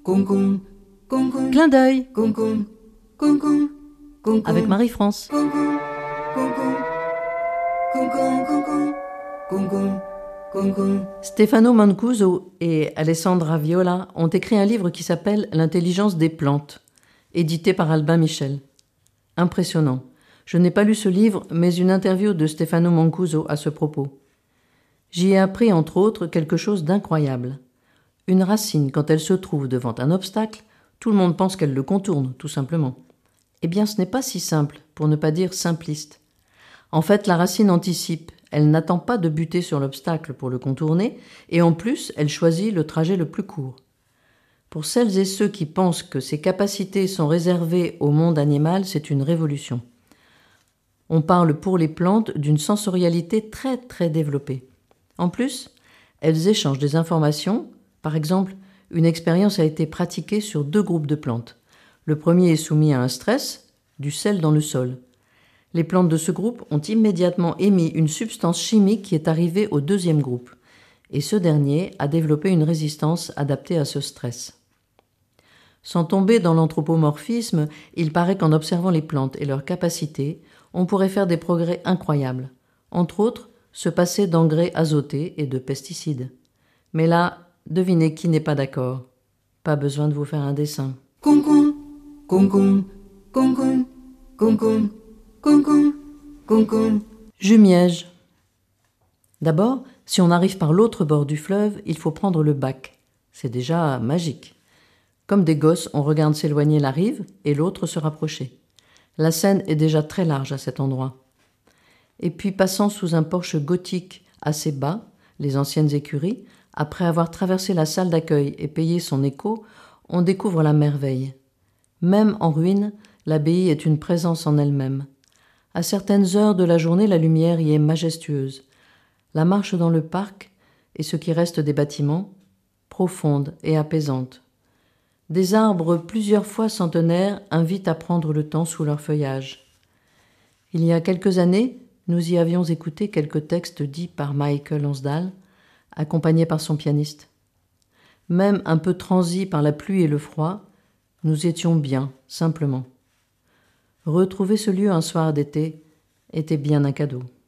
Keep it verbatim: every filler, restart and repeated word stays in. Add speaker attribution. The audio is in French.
Speaker 1: Clin d'œil avec Marie-France. Stefano Mancuso et Alessandra Viola ont écrit un livre qui s'appelle « L'intelligence des plantes », édité par Albin Michel. Impressionnant. Je n'ai pas lu ce livre, mais une interview de Stefano Mancuso à ce propos. J'y ai appris, entre autres, quelque chose d'incroyable. Une racine, quand elle se trouve devant un obstacle, tout le monde pense qu'elle le contourne, tout simplement. Eh bien, ce n'est pas si simple, pour ne pas dire simpliste. En fait, la racine anticipe. Elle n'attend pas de buter sur l'obstacle pour le contourner, et en plus, elle choisit le trajet le plus court. Pour celles et ceux qui pensent que ces capacités sont réservées au monde animal, c'est une révolution. On parle pour les plantes d'une sensorialité très très développée. En plus, elles échangent des informations. Par exemple, une expérience a été pratiquée sur deux groupes de plantes. Le premier est soumis à un stress, du sel dans le sol. Les plantes de ce groupe ont immédiatement émis une substance chimique qui est arrivée au deuxième groupe, et ce dernier a développé une résistance adaptée à ce stress. Sans tomber dans l'anthropomorphisme, il paraît qu'en observant les plantes et leurs capacités, on pourrait faire des progrès incroyables, entre autres se passer d'engrais azotés et de pesticides. Mais là, devinez qui n'est pas d'accord. Pas besoin de vous faire un dessin. Concon, concon, concon, concon. Concon, concon. Jumièges. D'abord, si on arrive par l'autre bord du fleuve, il faut prendre le bac. C'est déjà magique. Comme des gosses, on regarde s'éloigner la rive et l'autre se rapprocher. La Seine est déjà très large à cet endroit. Et puis, passant sous un porche gothique assez bas, les anciennes écuries, après avoir traversé la salle d'accueil et payé son écho, on découvre la merveille. Même en ruine, l'abbaye est une présence en elle-même. À certaines heures de la journée, la lumière y est majestueuse. La marche dans le parc, et ce qui reste des bâtiments, profonde et apaisante. Des arbres plusieurs fois centenaires invitent à prendre le temps sous leur feuillage. Il y a quelques années, nous y avions écouté quelques textes dits par Michael Lonsdale, accompagné par son pianiste. Même un peu transis par la pluie et le froid, nous étions bien, simplement. Retrouver ce lieu un soir d'été était bien un cadeau.